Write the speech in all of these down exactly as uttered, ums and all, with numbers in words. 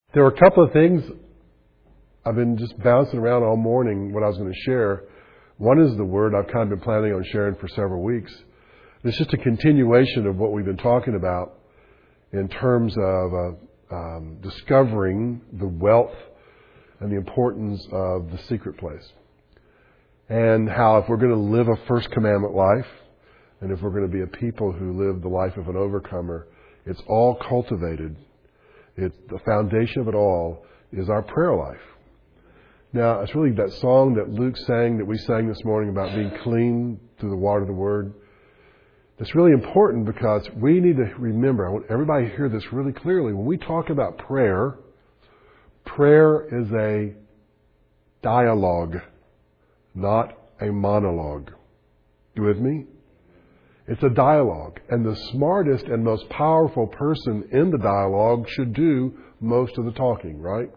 There were a couple of things I've been just bouncing around all morning what I was going to share. One is the word I've kind of been planning on sharing for several weeks. It's just a continuation of what we've been talking about in terms of uh, um, discovering the wealth and the importance of the secret place. And how if we're going to live a first commandment life, and if we're going to be a people who live the life of an overcomer, it's all cultivated. It's the foundation of it all is our prayer life. Now, it's really that song that Luke sang, that we sang this morning about being clean through the water of the Word. It's really important because we need to remember, I want everybody to hear this really clearly. When we talk about prayer, prayer is a dialogue, not a monologue. You with me? It's a dialogue. And the smartest and most powerful person in the dialogue should do most of the talking, right?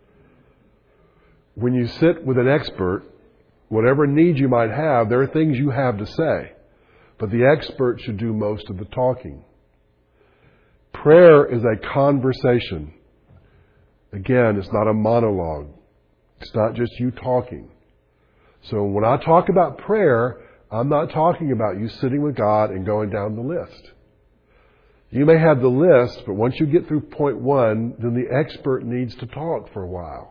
When you sit with an expert, whatever needs you might have, there are things you have to say. But the expert should do most of the talking. Prayer is a conversation. Again, it's not a monologue. It's not just you talking. So when I talk about prayer, I'm not talking about you sitting with God and going down the list. You may have the list, but once you get through point one, then the expert needs to talk for a while.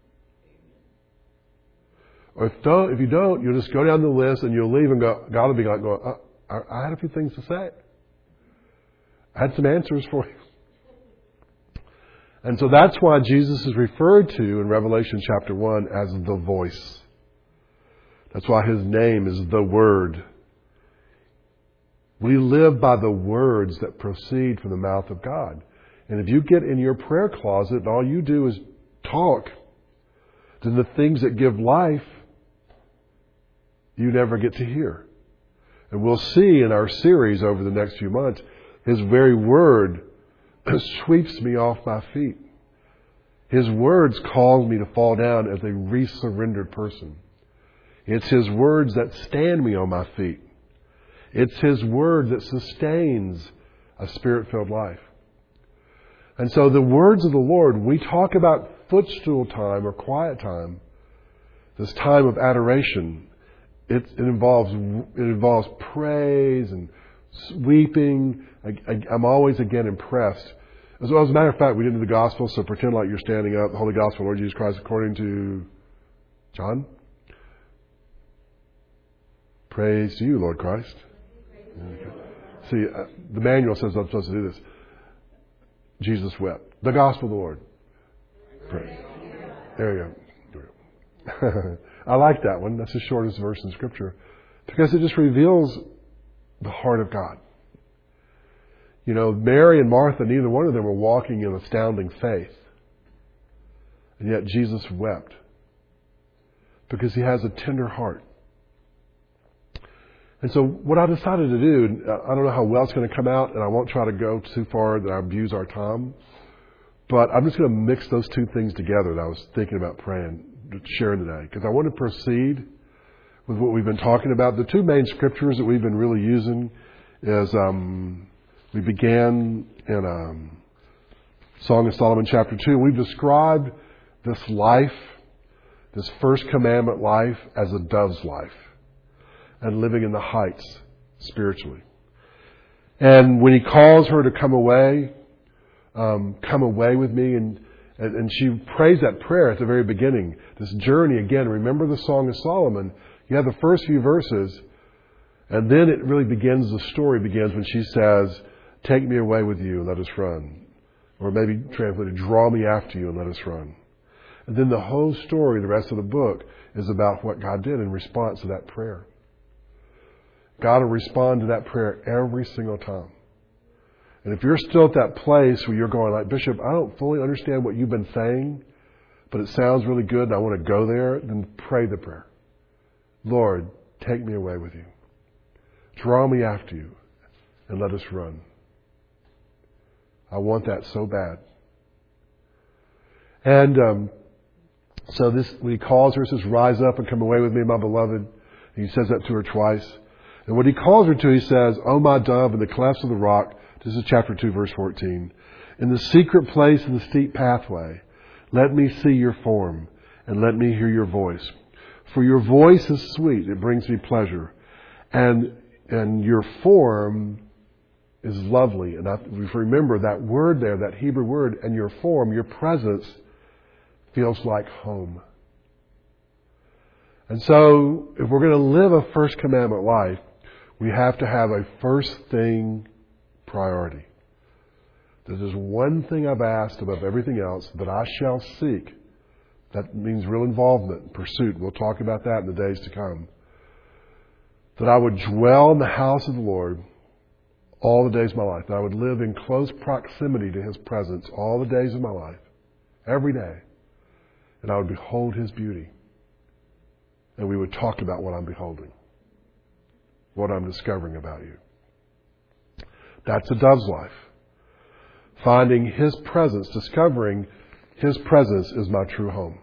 Or if, don't, if you don't, you'll just go down the list and you'll leave and go, God will be like, going, uh, I, I had a few things to say. I had some answers for you. And so that's why Jesus is referred to in Revelation chapter one as the voice. That's why His name is the Word. We live by the words that proceed from the mouth of God. And if you get in your prayer closet and all you do is talk, then the things that give life, you never get to hear. And we'll see in our series over the next few months, His very Word sweeps me off my feet. His words cause me to fall down as a resurrendered person. It's His words that stand me on my feet. It's His word that sustains a Spirit-filled life. And so the words of the Lord, we talk about footstool time or quiet time, this time of adoration. It, it involves it involves praise and weeping. I, I, I'm always again impressed. As well as a matter of fact, we did the gospel, so pretend like you're standing up. The Holy Gospel, Lord Jesus Christ, according to John. Praise to you, Lord Christ. Okay. See, uh, the manual says I'm supposed to do this. Jesus wept. The gospel of the Lord. Pray. There you go. I like that one. That's the shortest verse in Scripture. Because it just reveals the heart of God. You know, Mary and Martha, neither one of them were walking in astounding faith. And yet Jesus wept. Because He has a tender heart. And so what I decided to do, I don't know how well it's going to come out, and I won't try to go too far that I abuse our time, but I'm just going to mix those two things together that I was thinking about praying, sharing today, because I want to proceed with what we've been talking about. The two main scriptures that we've been really using is, um, we began in um, Song of Solomon chapter two. We've described this life, this first commandment life, as a dove's life. And living in the heights spiritually. And when He calls her to come away, um, come away with me, and, and and she prays that prayer at the very beginning. This journey again. Remember the Song of Solomon. You have the first few verses, and then it really begins. The story begins when she says, "Take me away with you and let us run," or maybe translated, "Draw me after you and let us run." And then the whole story, the rest of the book, is about what God did in response to that prayer. God will respond to that prayer every single time. And if you're still at that place where you're going like, Bishop, I don't fully understand what you've been saying, but it sounds really good and I want to go there, then pray the prayer. Lord, take me away with you. Draw me after you and let us run. I want that so bad. And um, so this, when He calls her, He says, rise up and come away with me, my beloved. And He says that to her twice. And what He calls her to, He says, O my dove, in the clefts of the rock, this is chapter two, verse fourteen, in the secret place in the steep pathway, Let me see your form, and let me hear your voice. For your voice is sweet, it brings me pleasure. And and your form is lovely. And I, if you remember that word there, that Hebrew word, and your form, your presence, feels like home. And so, if we're going to live a first commandment life, we have to have a first thing priority. This is one thing I've asked above everything else that I shall seek. That means real involvement, pursuit. We'll talk about that in the days to come. That I would dwell in the house of the Lord all the days of my life. That I would live in close proximity to His presence all the days of my life. Every day. And I would behold His beauty. And we would talk about what I'm beholding. What I'm discovering about you. That's a dove's life. Finding His presence, discovering His presence is my true home.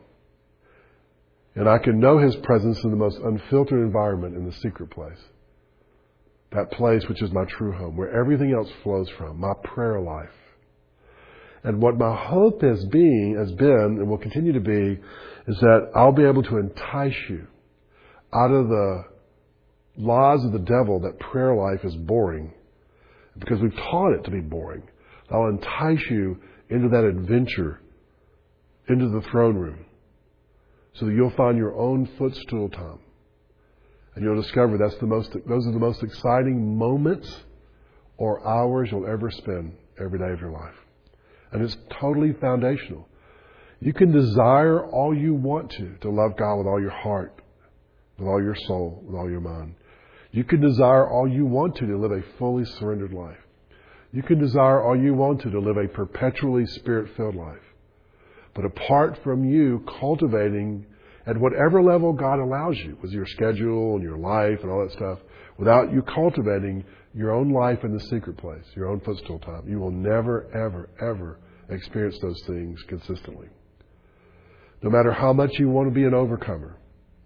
And I can know His presence in the most unfiltered environment, in the secret place. That place which is my true home, where everything else flows from, my prayer life. And what my hope has been, has been, and will continue to be, is that I'll be able to entice you out of the laws of the devil that prayer life is boring, because we've taught it to be boring. I'll entice you into that adventure, into the throne room, so that you'll find your own footstool, Tom. And you'll discover that's the most, those are the most exciting moments or hours you'll ever spend every day of your life. And it's totally foundational. You can desire all you want to, to love God with all your heart, with all your soul, with all your mind. You can desire all you want to, to live a fully surrendered life. You can desire all you want to, to live a perpetually Spirit-filled life. But apart from you cultivating at whatever level God allows you, with your schedule and your life and all that stuff, without you cultivating your own life in the secret place, your own footstool time, you will never, ever, ever experience those things consistently. No matter how much you want to be an overcomer,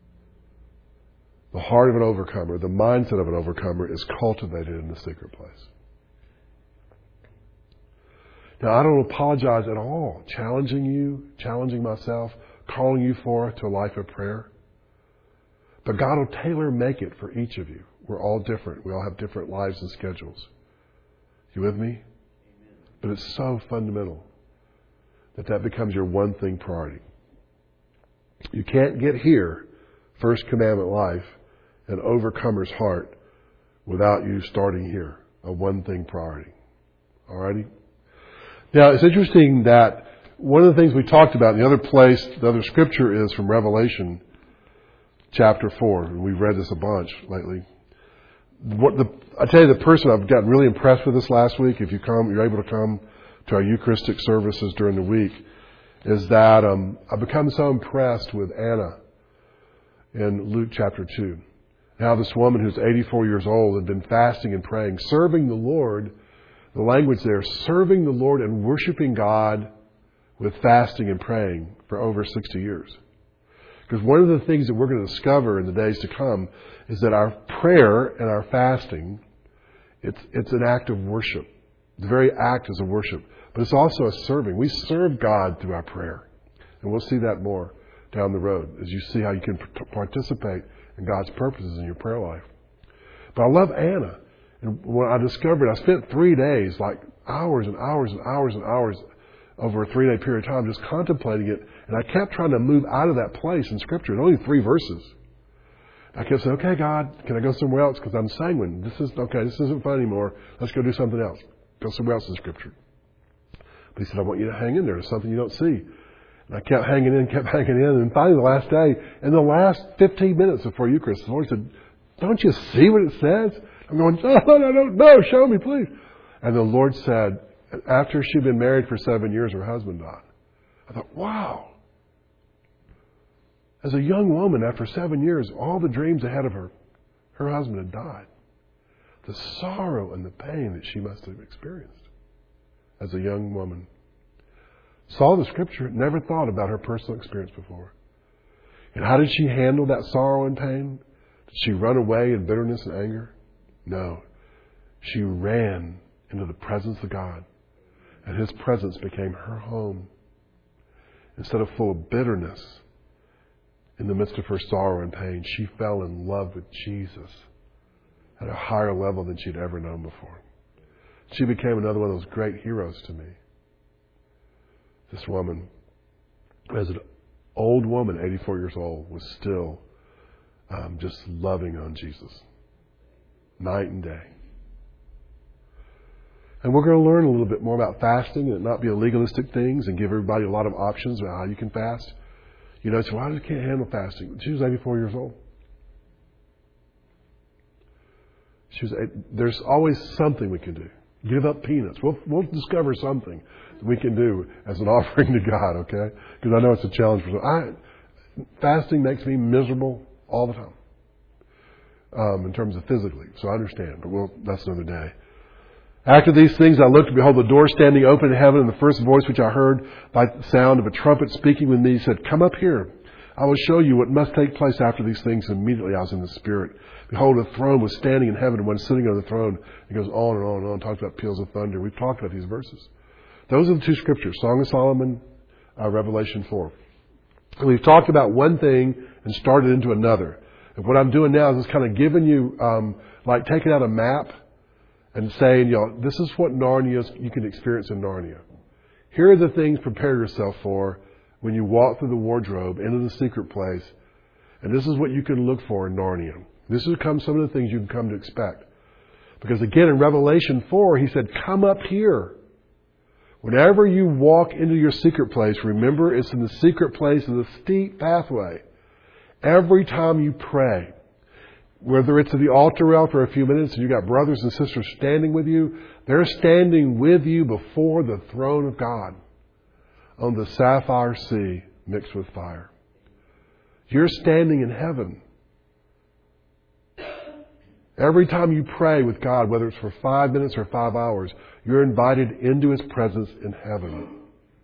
the heart of an overcomer, the mindset of an overcomer is cultivated in the secret place. Now, I don't apologize at all, challenging you, challenging myself, calling you forth to a life of prayer. But God will tailor make it for each of you. We're all different. We all have different lives and schedules. You with me? Amen. But it's so fundamental that that becomes your one thing priority. You can't get here, first commandment life, an overcomer's heart, without you starting here, a one thing priority. Alrighty? Now, it's interesting that one of the things we talked about in the other place, the other scripture is from Revelation chapter four. And we've read this a bunch lately. What the, I tell you, the person I've gotten really impressed with this last week, if you come, you're able to come to our Eucharistic services during the week, is that um, I've become so impressed with Anna in Luke chapter two. Now this woman who's eighty-four years old had been fasting and praying, serving the Lord. The language there, serving the Lord and worshiping God with fasting and praying for over sixty years. Because one of the things that we're going to discover in the days to come is that our prayer and our fasting, it's, it's an act of worship. The very act is a worship. But it's also a serving. We serve God through our prayer. And we'll see that more down the road as you see how you can participate in God's purposes in your prayer life. But I love Anna. And when I discovered, I spent three days, like hours and hours and hours and hours over a three-day period of time just contemplating it. And I kept trying to move out of that place in Scripture. It's only three verses. I kept saying, okay, God, can I go somewhere else? Because I'm sanguine. This is, okay, this isn't fun anymore. Let's go do something else. Go somewhere else in Scripture. But He said, I want you to hang in there. There's something you don't see. And I kept hanging in, kept hanging in. And finally, the last day, in the last fifteen minutes before Eucharist, the Lord said, don't you see what it says? I'm going, no, no, no, no, show me, please. And the Lord said, after she'd been married for seven years, her husband died. I thought, wow. As a young woman, after seven years, all the dreams ahead of her, her husband had died. The sorrow and the pain that she must have experienced as a young woman. Saw the Scripture, never thought about her personal experience before. And how did she handle that sorrow and pain? Did she run away in bitterness and anger? No. She ran into the presence of God. And His presence became her home. instead of full of bitterness, in the midst of her sorrow and pain, she fell in love with Jesus at a higher level than she'd ever known before. She became another one of those great heroes to me. This woman, as an old woman, eighty-four years old, was still um, just loving on Jesus night and day. And we're going to learn a little bit more about fasting and it not be a legalistic things and give everybody a lot of options about how you can fast. You know, so I just can't handle fasting. She was eighty-four years old. She was. There's always something we can do. Give up peanuts. We'll we'll discover something that we can do as an offering to God. Okay, because I know it's a challenge for some. I fasting makes me miserable all the time. Um, in terms of physically, so I understand. But we'll, that's another day. After these things I looked, and behold, the door standing open in heaven, and the first voice which I heard by the sound of a trumpet speaking with me said, "Come up here. I will show you what must take place after these things." Immediately I was in the Spirit. Behold, a throne was standing in heaven, and one sitting on the throne. It goes on and on and on, talks about peals of thunder. We've talked about these verses. Those are the two scriptures, Song of Solomon, uh, Revelation four. And we've talked about one thing and started into another. And what I'm doing now is just kind of giving you, um, like taking out a map and saying, you know, this is what Narnia you can experience in Narnia. Here are the things prepare yourself for when you walk through the wardrobe into the secret place. And this is what you can look for in Narnia. This is come some of the things you can come to expect. Because again, in Revelation four, he said, "Come up here." Whenever you walk into your secret place, remember it's in the secret place of the steep pathway. Every time you pray, whether it's at the altar rail for a few minutes and you've got brothers and sisters standing with you, they're standing with you before the throne of God on the sapphire sea mixed with fire. You're standing in heaven. Every time you pray with God, whether it's for five minutes or five hours, you're invited into His presence in heaven.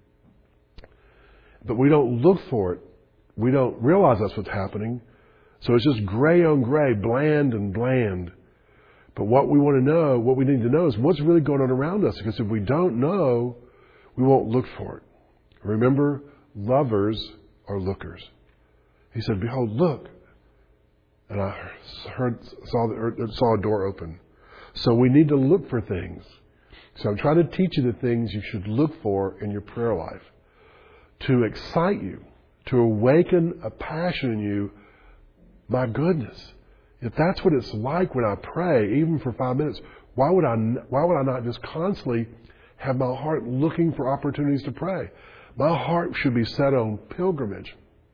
But we don't look for it. We don't realize that's what's happening. So it's just gray on gray, bland and bland. But what we want to know, what we need to know is what's really going on around us. Because if we don't know, we won't look for it. Remember, lovers are lookers. He said, "Behold, look." And I heard, saw, the, saw a door open. So we need to look for things. So I'm trying to teach you the things you should look for in your prayer life to excite you, to awaken a passion in you. My goodness, if that's what it's like when I pray, even for five minutes, why would I, why would I not just constantly have my heart looking for opportunities to pray? My heart should be set on pilgrimage.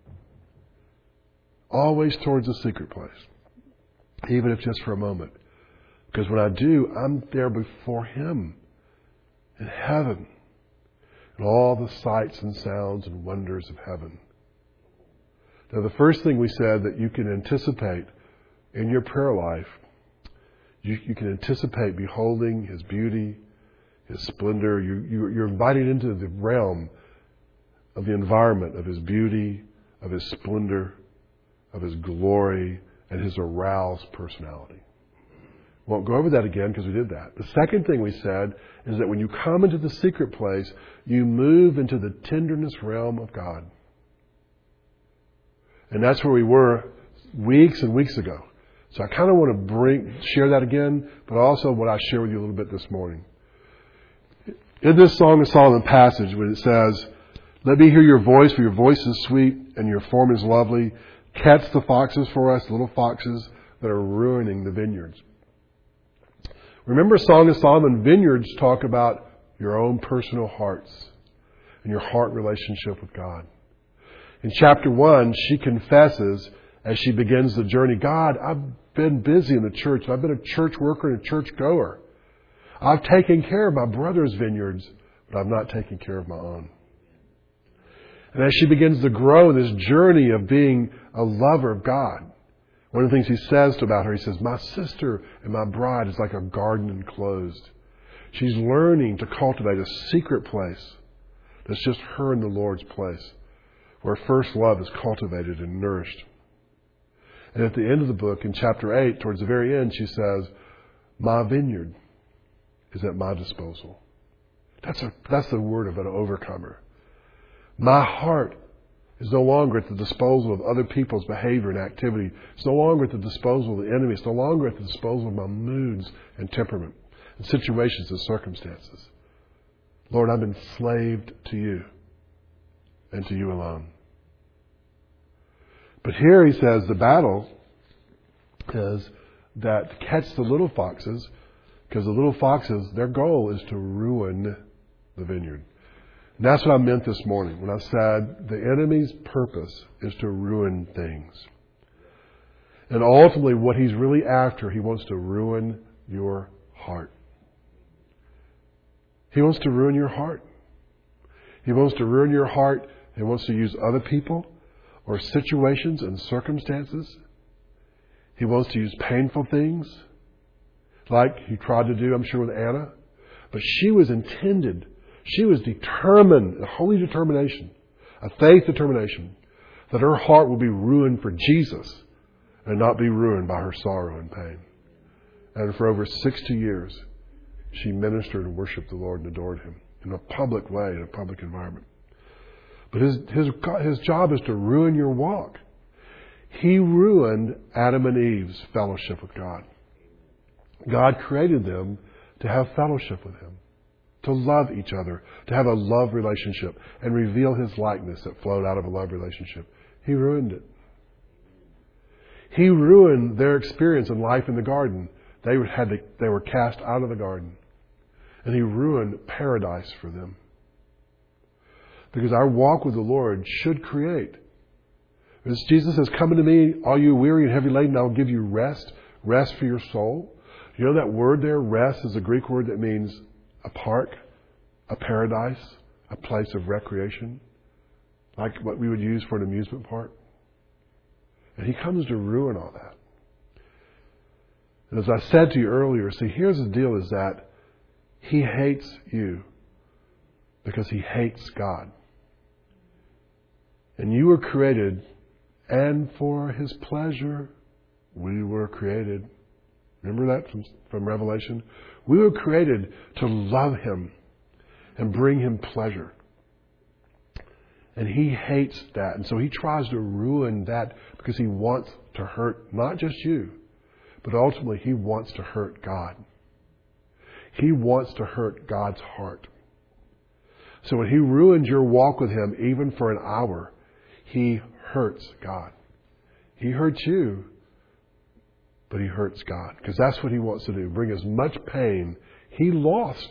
Always towards the secret place. Even if just for a moment. Because when I do, I'm there before Him. In heaven. And all the sights and sounds and wonders of heaven. Now the first thing we said that you can anticipate in your prayer life, you, you can anticipate beholding His beauty, His splendor. You, you, you're invited into the realm of the environment of His beauty, of His splendor, of His glory, and His aroused personality. Won't go over that again because we did that. The second thing we said is that when you come into the secret place, you move into the tenderness realm of God. And that's where we were weeks and weeks ago. So I kind of want to bring share that again, but also what I share with you a little bit this morning. In this Song of Solomon passage, when it says, "Let me hear your voice, for your voice is sweet and your form is lovely. Catch the foxes for us, little foxes that are ruining the vineyards." Remember, Song of Solomon, vineyards talk about your own personal hearts and your heart relationship with God. In chapter one, she confesses as she begins the journey, "God, I've been busy in the church. I've been a church worker and a church goer. I've taken care of my brother's vineyards, but I've not taken care of my own." And as she begins to grow in this journey of being a lover of God, one of the things he says about her, he says, "My sister and my bride is like a garden enclosed." She's learning to cultivate a secret place that's just her and the Lord's place, where first love is cultivated and nourished. And at the end of the book, in chapter eight, towards the very end, she says, "My vineyard is at my disposal." That's a, that's the word of an overcomer. My heart is no longer at the disposal of other people's behavior and activity. It's no longer at the disposal of the enemy. It's no longer at the disposal of my moods and temperament and situations and circumstances. Lord, I'm enslaved to you and to you alone. But here he says the battle is that to catch the little foxes, because the little foxes, their goal is to ruin the vineyard. And that's what I meant this morning when I said the enemy's purpose is to ruin things. And ultimately what he's really after, he wants to ruin your heart. He wants to ruin your heart. He wants to ruin your heart. He wants to use other people or situations and circumstances. He wants to use painful things like he tried to do, I'm sure, with Anna. But she was intended, she was determined, a holy determination, a faith determination, that her heart will be ruined for Jesus and not be ruined by her sorrow and pain. And for over sixty years, she ministered and worshiped the Lord and adored Him in a public way, in a public environment. But his, his, his job is to ruin your walk. He ruined Adam and Eve's fellowship with God. God created them to have fellowship with Him, to love each other, to have a love relationship and reveal His likeness that flowed out of a love relationship. He ruined it. He ruined their experience in life in the garden. They had to, they were cast out of the garden. And He ruined paradise for them. Because our walk with the Lord should create. As Jesus says, come unto me, all you weary and heavy laden, I will give you rest. Rest for your soul. You know that word there, rest, is a Greek word that means a park, a paradise, a place of recreation. Like what we would use for an amusement park. And He comes to ruin all that. And as I said to you earlier, see, here's the deal is that He hates you because He hates God. And you were created, and for His pleasure we were created. Remember that from, from Revelation? We were created to love Him and bring Him pleasure. And He hates that. And so He tries to ruin that because He wants to hurt not just you, but ultimately He wants to hurt God. He wants to hurt God's heart. So when He ruins your walk with Him, even for an hour, He hurts God. He hurts you, but He hurts God. Because that's what He wants to do. Bring as much pain. He lost.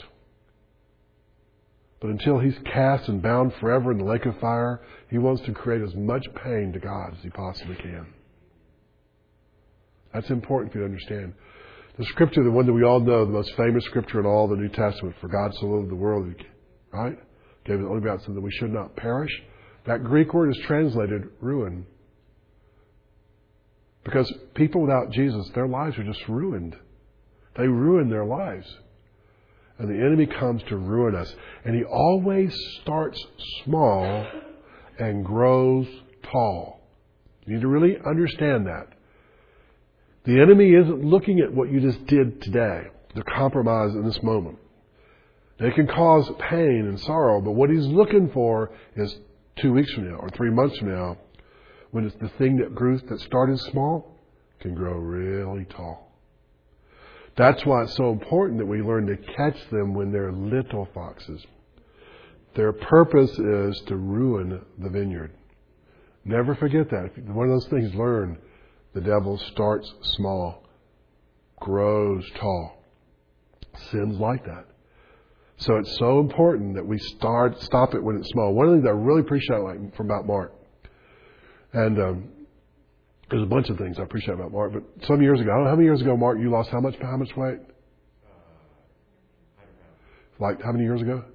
But until He's cast and bound forever in the lake of fire, He wants to create as much pain to God as He possibly can. That's important for you to understand. The scripture, the one that we all know, the most famous scripture in all the New Testament, for God so loved the world, right? Gave His only begotten Son that we should not perish. That Greek word is translated ruin. Because people without Jesus, their lives are just ruined. They ruin their lives. And the enemy comes to ruin us. And he always starts small and grows tall. You need to really understand that. The enemy isn't looking at what you just did today, the compromise in this moment. They can cause pain and sorrow, but what he's looking for is two weeks from now or three months from now, when it's the thing that grew, that started small, can grow really tall. That's why it's so important that we learn to catch them when they're little foxes. Their purpose is to ruin the vineyard. Never forget that. One of those things learn, the devil starts small, grows tall. Sin's like that. So it's so important that we start stop it when it's small. One of the things I really appreciate like, from about Mark, and um, there's a bunch of things I appreciate about Mark, but some years ago, I don't know how many years ago, Mark, you lost how much how much weight? Like how many years ago?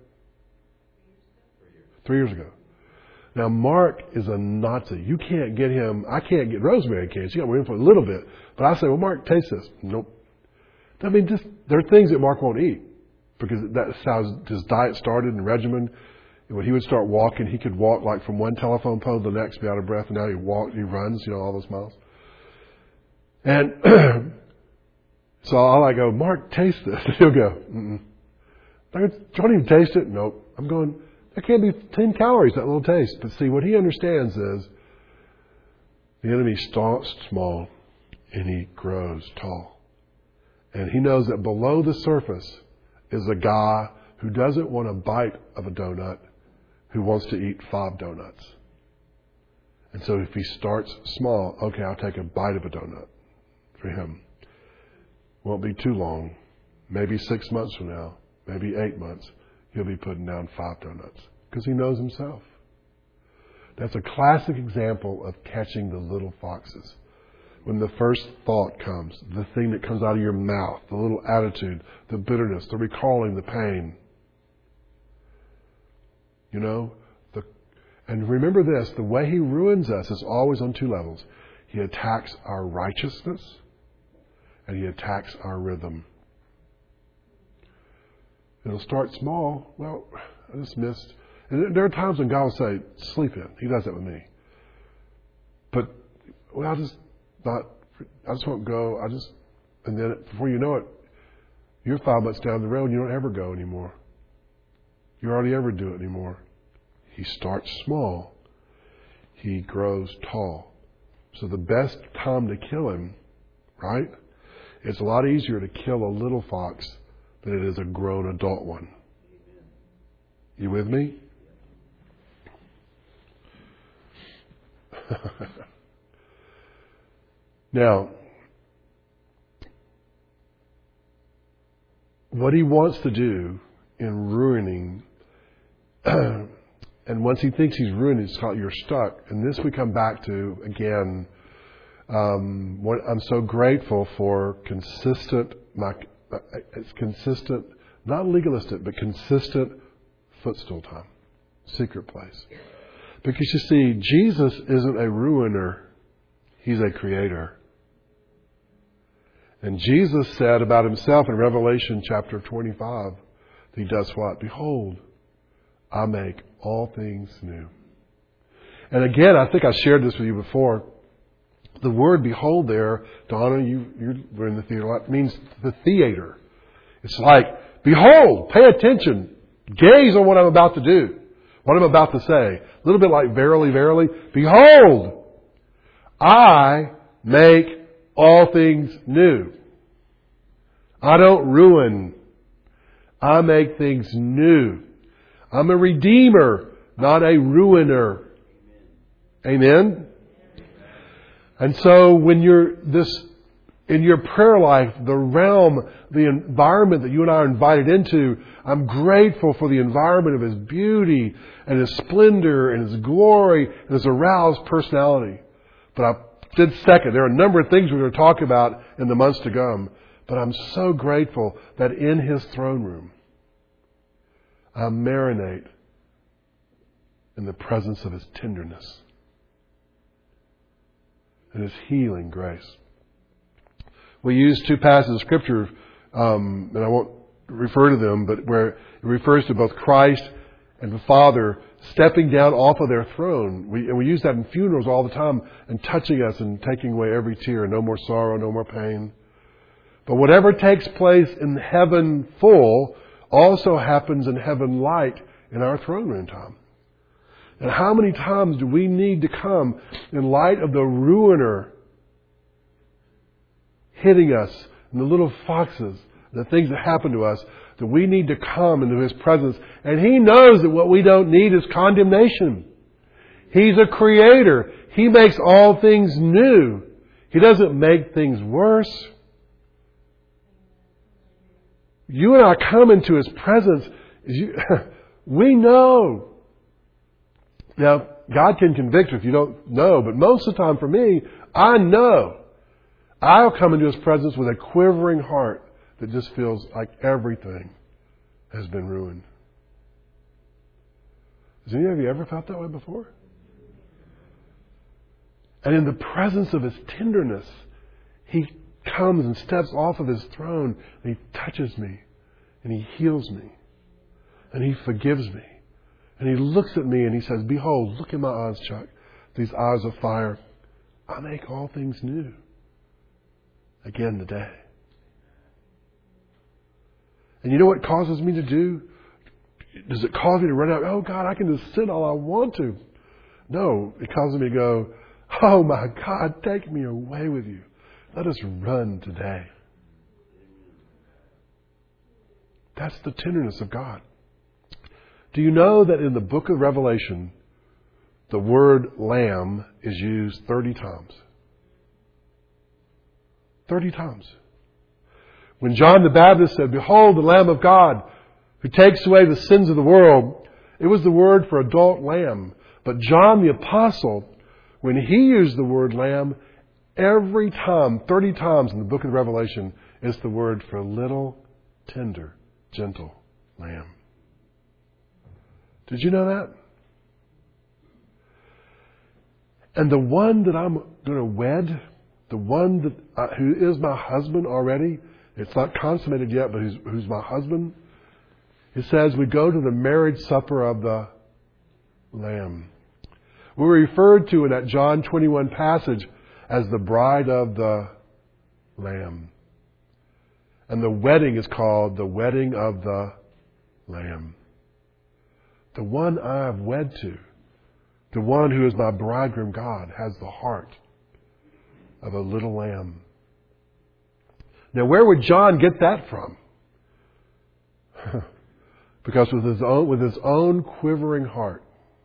Three years ago. Now Mark is a Nazi. You can't get him. I can't get Rosemary can. She got more info a little bit, but I say, well, Mark, taste this. Nope. I mean, just there are things that Mark won't eat because that's how his diet started and regimen. When he would start walking, he could walk like from one telephone pole to the next, be out of breath, and now he walks, he runs, you know, all those miles. And so I'll I go, Mark, taste this. And he'll go, mm-mm. I go, don't even taste it. Nope. I'm going, That can't be ten calories, that little taste. But see, what he understands is the enemy starts small and he grows tall. And he knows that below the surface is a guy who doesn't want a bite of a donut, who wants to eat five donuts. And so if he starts small, okay, I'll take a bite of a donut for him. Won't be too long. Maybe six months from now, maybe eight months, he'll be putting down five donuts because he knows himself. That's a classic example of catching the little foxes. When the first thought comes, the thing that comes out of your mouth, the little attitude, the bitterness, the recalling, the pain. You know, the, and remember this, the way he ruins us is always on two levels. He attacks our righteousness and he attacks our rhythm. It'll start small. Well, I just missed. And there are times when God will say, sleep in. He does that with me. But, well, I'll just not, I just won't go. I just, and then before you know it, you're five months down the road and you don't ever go anymore. You hardly ever do it anymore. He starts small. He grows tall. So the best time to kill him, right? It's a lot easier to kill a little fox than it is a grown adult one. You with me? Now, what he wants to do in ruining, and once he thinks he's ruined, it's called you're stuck. And this we come back to again. Um, what, I'm so grateful for consistent, my, it's consistent, not legalistic, but consistent footstool time, secret place. Because you see, Jesus isn't a ruiner; he's a creator. And Jesus said about himself in Revelation chapter twenty-five, he does what? Behold, I make all things new. And again, I think I shared this with you before. The word behold there, Donna, you, you were in the theater a lot, means the theater. It's like, behold, pay attention, gaze on what I'm about to do, what I'm about to say. A little bit like verily, verily. Behold, I make all things new. I don't ruin. I make things new. I'm a redeemer, not a ruiner. Amen? And so when you're this, in your prayer life, the realm, the environment that you and I are invited into, I'm grateful for the environment of His beauty and His splendor and His glory and His aroused personality. But I did second. There are a number of things we're going to talk about in the months to come. But I'm so grateful that in His throne room, I marinate in the presence of His tenderness and His healing grace. We use two passages of Scripture, um, and I won't refer to them, but where it refers to both Christ and the Father stepping down off of their throne. We, and we use that in funerals all the time, and touching us and taking away every tear. No more sorrow, no more pain. But whatever takes place in heaven full also happens in heaven light in our throne room time. And how many times do we need to come in light of the ruiner hitting us and the little foxes, the things that happen to us, that we need to come into His presence. And He knows that what we don't need is condemnation. He's a creator. He makes all things new. He doesn't make things worse. You and I come into His presence. You, we know. Now, God can convict if you don't know, but most of the time for me, I know. I'll come into His presence with a quivering heart that just feels like everything has been ruined. Has any of you ever felt that way before? And in the presence of His tenderness, He comes and steps off of His throne and He touches me and He heals me and He forgives me. And He looks at me and He says, behold, look in my eyes, Chuck, these eyes of fire. I make all things new. Again today. And you know what causes me to do? Does it cause me to run out? Oh, God, I can just sin all I want to. No, it causes me to go, oh, my God, take me away with you. Let us run today. That's the tenderness of God. Do you know that in the book of Revelation, the word lamb is used thirty times? thirty times. When John the Baptist said, behold, the Lamb of God who takes away the sins of the world, it was the word for adult lamb. But John the Apostle, when he used the word lamb, every time, thirty times in the book of Revelation, it's the word for little, tender, gentle lamb. Did you know that? And the one that I'm going to wed, the one that uh, who is my husband already, it's not consummated yet, but who's, who's my husband, it says we go to the marriage supper of the Lamb. We're referred to in that John twenty-one passage as the bride of the Lamb. And the wedding is called the wedding of the Lamb. The one I have wed to, the one who is my bridegroom God, has the heart of a little lamb. Now, where would John get that from? Because with his own, with his own quivering heart.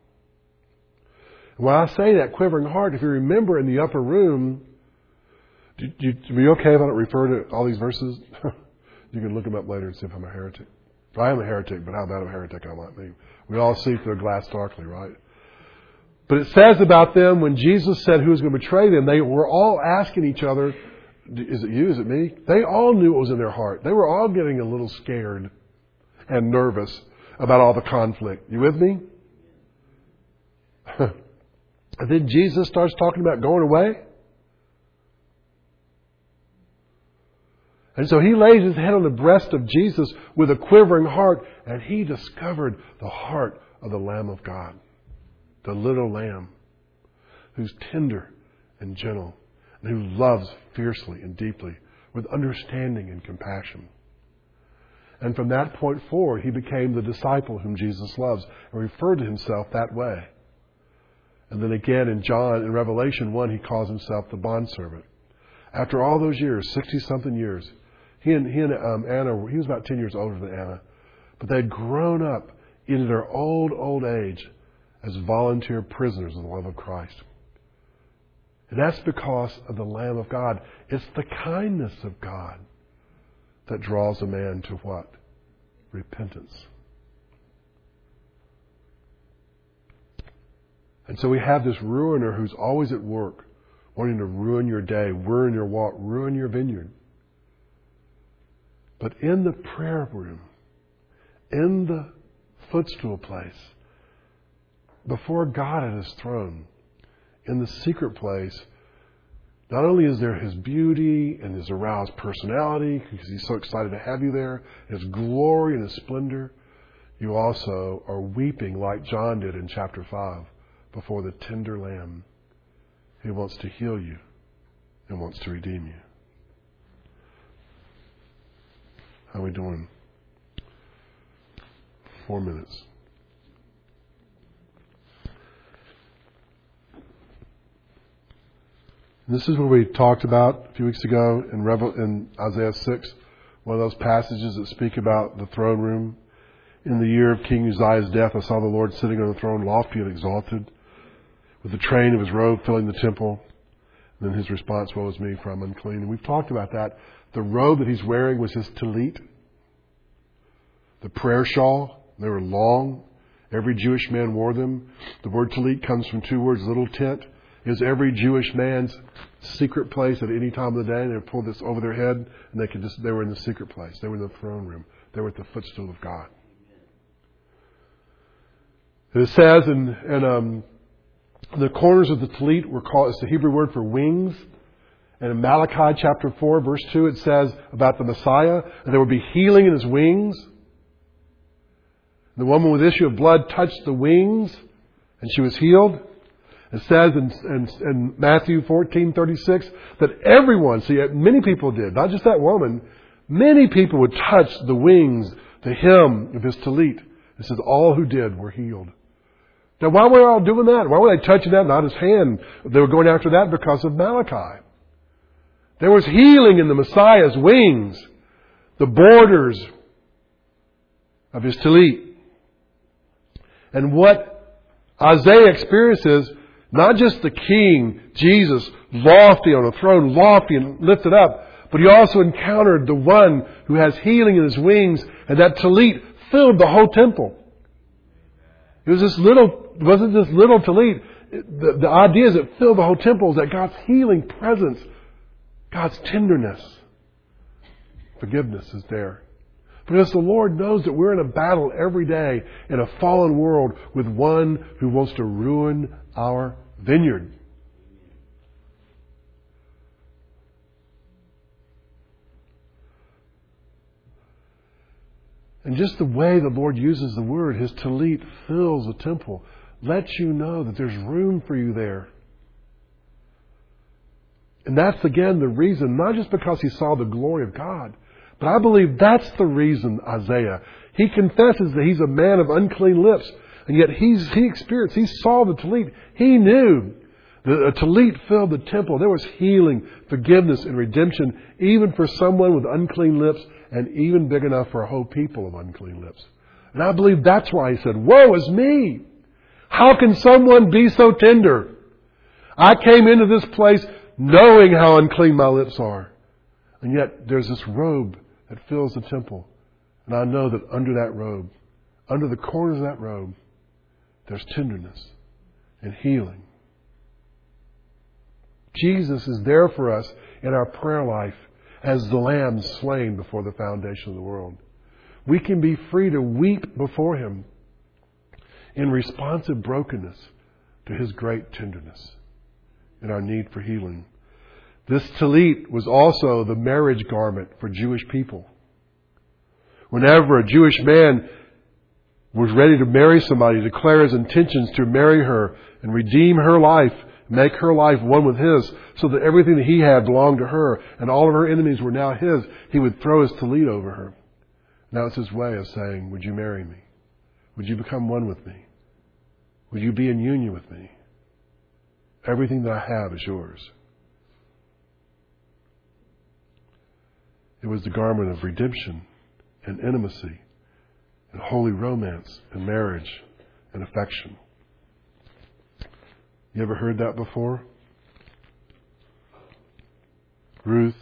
When I say that quivering heart, if you remember in the upper room, do you, are you okay if I don't refer to all these verses? You can look them up later and see if I'm a heretic. I am a heretic, but how bad of a heretic I might be. We all see through a glass darkly, right? But it says about them, when Jesus said who was going to betray them, they were all asking each other, is it you? Is it me? They all knew what was in their heart. They were all getting a little scared and nervous about all the conflict. You with me? And then Jesus starts talking about going away. And so he lays his head on the breast of Jesus with a quivering heart, and he discovered the heart of the Lamb of God. The little lamb who's tender and gentle and who loves fiercely and deeply with understanding and compassion. And from that point forward, he became the disciple whom Jesus loves and referred to himself that way. And then again in John, in Revelation one, he calls himself the bondservant. After all those years, sixty-something years, he and, he and um, Anna, he was about ten years older than Anna, but they'd grown up into their old, old age as volunteer prisoners of the love of Christ. And that's because of the Lamb of God. It's the kindness of God that draws a man to what? Repentance. And so we have this ruiner who's always at work, wanting to ruin your day, ruin your walk, ruin your vineyard. But in the prayer room, in the footstool place, before God at his throne, in the secret place, not only is there his beauty and his aroused personality, because he's so excited to have you there, his glory and his splendor, you also are weeping like John did in chapter five before the tender Lamb who wants to heal you and wants to redeem you. How are we doing? Four minutes. And this is what we talked about a few weeks ago in, Revel- in Isaiah six, one of those passages that speak about the throne room. In the year of King Uzziah's death, I saw the Lord sitting on the throne, lofty and exalted, with the train of his robe filling the temple. And then his response, woe is me, for I'm unclean. And we've talked about that. The robe that he's wearing was his tallit, the prayer shawl. They were long. Every Jewish man wore them. The word tallit comes from two words, little tent. It was every Jewish man's secret place at any time of the day. They would pull this over their head, and they could just, they were in the secret place. They were in the throne room. They were at the footstool of God. It says in, in um, the corners of the tallit were called, it's the Hebrew word for wings. And in Malachi chapter four, verse two, it says about the Messiah, that there would be healing in his wings. The woman with issue of blood touched the wings, and she was healed. It says in, in, in Matthew fourteen thirty-six that everyone, see, many people did, not just that woman, many people would touch the wings, the hem of his tallit. It says all who did were healed. Now, why were they all doing that? Why were they touching that? Not his hand. They were going after that because of Malachi. There was healing in the Messiah's wings, the borders of his tallit. And what Isaiah experiences, not just the King, Jesus, lofty on a throne, lofty and lifted up, but he also encountered the one who has healing in his wings, and that tallit filled the whole temple. It was this little, it wasn't this little tallit. The, the idea is it filled the whole temple, is that God's healing presence, God's tenderness, forgiveness is there. Because the Lord knows that we're in a battle every day in a fallen world with one who wants to ruin our vineyard. And just the way the Lord uses the word, his tallit fills the temple, lets you know that there's room for you there. And that's again the reason, not just because he saw the glory of God, but I believe that's the reason Isaiah, he confesses that he's a man of unclean lips, and yet he's, he experienced, he saw the tallit. He knew the tallit filled the temple. There was healing, forgiveness, and redemption, even for someone with unclean lips, and even big enough for a whole people of unclean lips. And I believe that's why he said, woe is me! How can someone be so tender? I came into this place knowing how unclean my lips are. And yet there's this robe that fills the temple. And I know that under that robe, under the corners of that robe, there's tenderness and healing. Jesus is there for us in our prayer life as the Lamb slain before the foundation of the world. We can be free to weep before him in responsive brokenness to his great tenderness and our need for healing. This tallit was also the marriage garment for Jewish people. Whenever a Jewish man was ready to marry somebody, declare his intentions to marry her and redeem her life, make her life one with his, so that everything that he had belonged to her and all of her enemies were now his, he would throw his tallit over her. Now it's his way of saying, would you marry me? Would you become one with me? Would you be in union with me? Everything that I have is yours. It was the garment of redemption and intimacy and holy romance and marriage and affection. You ever heard that before? Ruth,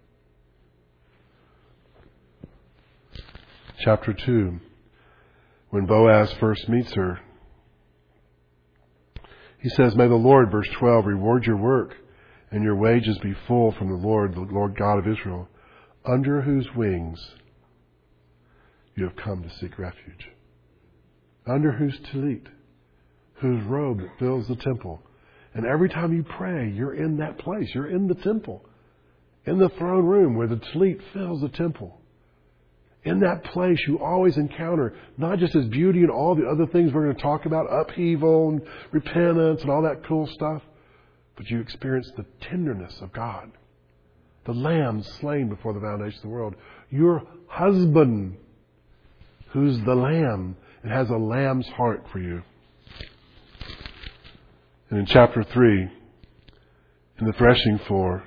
chapter two, when Boaz first meets her, he says, may the Lord, verse twelve, reward your work and your wages be full from the Lord, the Lord God of Israel, under whose wings you have come to seek refuge. Under whose tallit, whose robe that fills the temple. And every time you pray, you're in that place. You're in the temple. In the throne room where the tallit fills the temple. In that place, you always encounter not just his beauty and all the other things we're going to talk about, upheaval and repentance and all that cool stuff, but you experience the tenderness of God. The Lamb slain before the foundation of the world. Your husband, who's the Lamb, and has a lamb's heart for you. And in chapter three, in the threshing floor,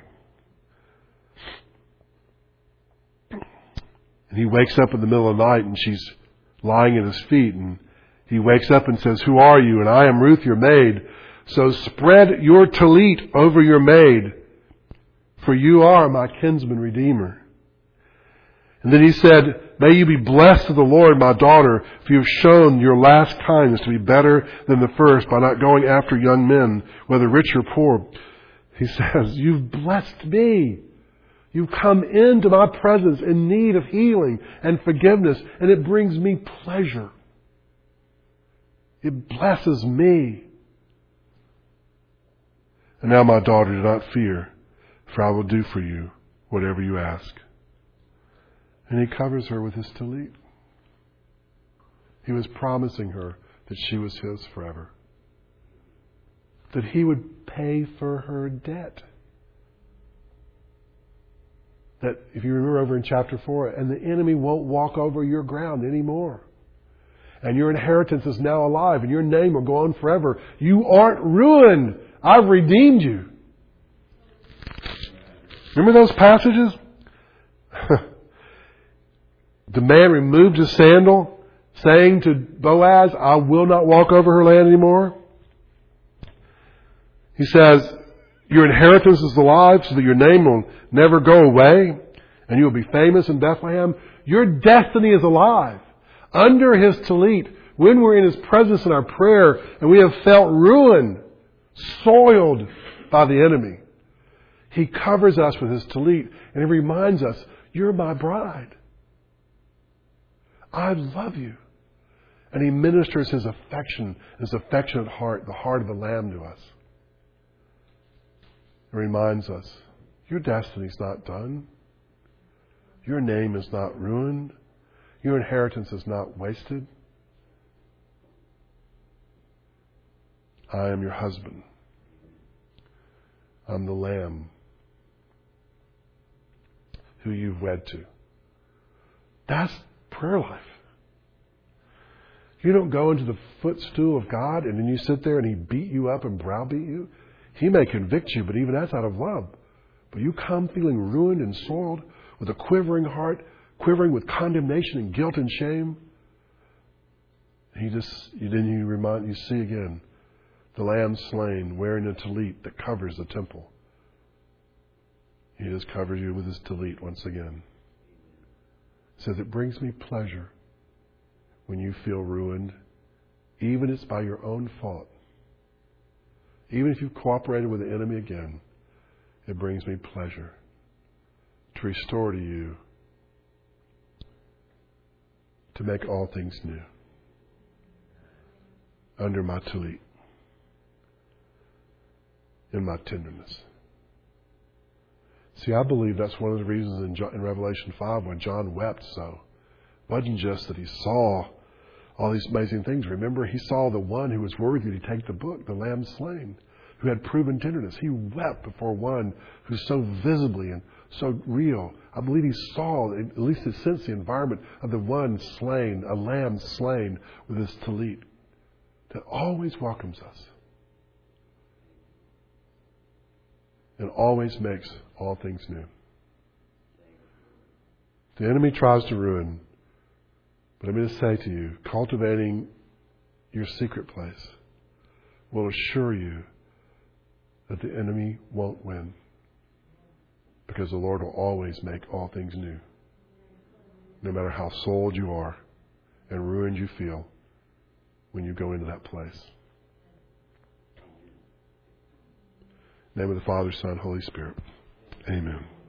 and he wakes up in the middle of the night and she's lying at his feet, and he wakes up and says, who are you? And I am Ruth, your maid. So spread your tallit over your maid, for you are my kinsman redeemer. And then he said, may you be blessed of the Lord, my daughter, for you have shown your last kindness to be better than the first by not going after young men, whether rich or poor. He says, you've blessed me. You've come into my presence in need of healing and forgiveness, and it brings me pleasure. It blesses me. And now, my daughter, do not fear, for I will do for you whatever you ask. And he covers her with his tallit. He was promising her that she was his forever. That he would pay for her debt. That, if you remember over in chapter four, and the enemy won't walk over your ground anymore. And your inheritance is now alive, and your name will go on forever. You aren't ruined. I've redeemed you. Remember those passages? The man removed his sandal, saying to Boaz, I will not walk over her land anymore. He says, your inheritance is alive so that your name will never go away, and you will be famous in Bethlehem. Your destiny is alive. Under His tallit, when we're in His presence in our prayer, and we have felt ruined, soiled by the enemy, He covers us with His tallit, and He reminds us, you're my bride. I love you. And He ministers His affection, His affectionate heart, the heart of the Lamb to us. It reminds us, your destiny's not done. Your name is not ruined. Your inheritance is not wasted. I am your husband. I'm the Lamb who you've wed to. That's prayer life. You don't go into the footstool of God and then you sit there and He beat you up and browbeat you. He may convict you, but even that's out of love. But you come feeling ruined and soiled with a quivering heart, quivering with condemnation and guilt and shame. He just, you then you remind, you see again the Lamb slain wearing a tallit that covers the temple. He just covers you with His tallit once again. He says, it brings me pleasure when you feel ruined, even if it's by your own fault. Even if you've cooperated with the enemy again, it brings me pleasure to restore to you, to make all things new. Under my tallit, in my tenderness. See, I believe that's one of the reasons in, John, in Revelation five when John wept so. It wasn't just that he saw all these amazing things. Remember, he saw the one who was worthy to take the book, the Lamb slain, who had proven tenderness. He wept before one who's so visibly and so real. I believe he saw, at least he sensed the environment of the one slain, a lamb slain with his tallit, that always welcomes us and always makes all things new. The enemy tries to ruin, but I'm going to say to you, cultivating your secret place will assure you that the enemy won't win, because the Lord will always make all things new. No matter how soiled you are and ruined you feel when you go into that place. In the name of the Father, Son, Holy Spirit. Amen.